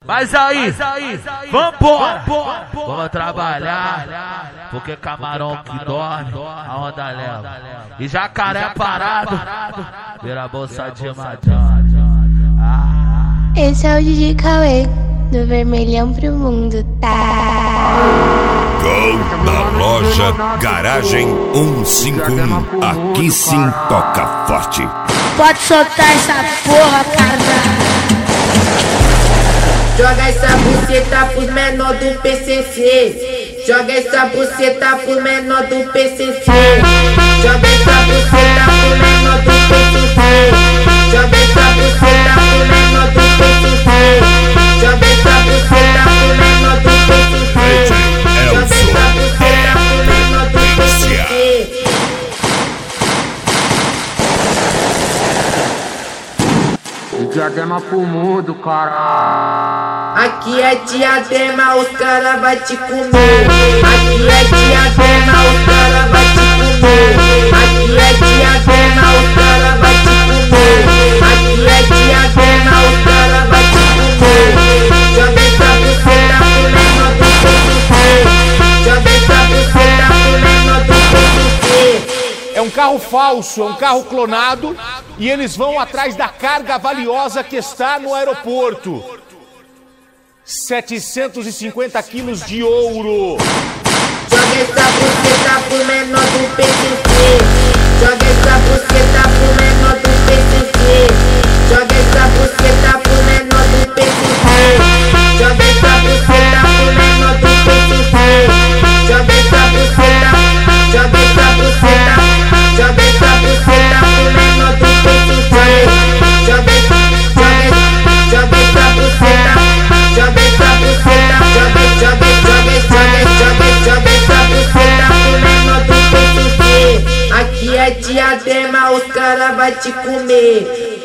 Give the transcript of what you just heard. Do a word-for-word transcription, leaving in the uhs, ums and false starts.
Mas aí, vambora, vamos trabalhar, porque camarão que dorme, a onda leva. E jacaré parado, vira bolsa de madame. Ah. Esse é o D J Cauê, do Vermelhão pro Mundo, tá? Gol da loja Garagem cento e cinquenta e um, aqui sim toca forte. Pode soltar essa porra, caralho. Joga essa buceta pros menor do P C C. Joga essa buceta pros menor do P C C. Joga essa buceta pros menor do P C C. Joga essa buceta pros menor do P C C. Joga essa buceta pros menor do P C C. Joga essa buceta pros menor do P C C. Diadema pro mundo, cara. Aqui é Diadema, os cara vai te comer. Aqui é Diadema, os cara vai te comer. Aqui é Diadema, os cara vai te comer. Aqui é Diadema, os cara vai te comer. Joga essa buceta pro menor do P C C. Joga essa buceta pro menor do P C C. É um carro falso, é um carro clonado, e eles vão atrás da carga valiosa que está no aeroporto. setecentos e cinquenta quilos de ouro. Joga essa buceta pro menor do P C C. Joga essa buceta pro menor do P C C. Joga essa buceta pro menor do P C C. Joga essa buceta pro menor do P C C. Joga essa buceta, joga essa buceta, joga essa buceta pro menor do P C C. Joga, joga, joga essa buceta, joga essa buceta, joga, joga, joga, joga, joga, joga essa buceta pro menor do P C C. Aqui é Diadema, os cara vai te comer.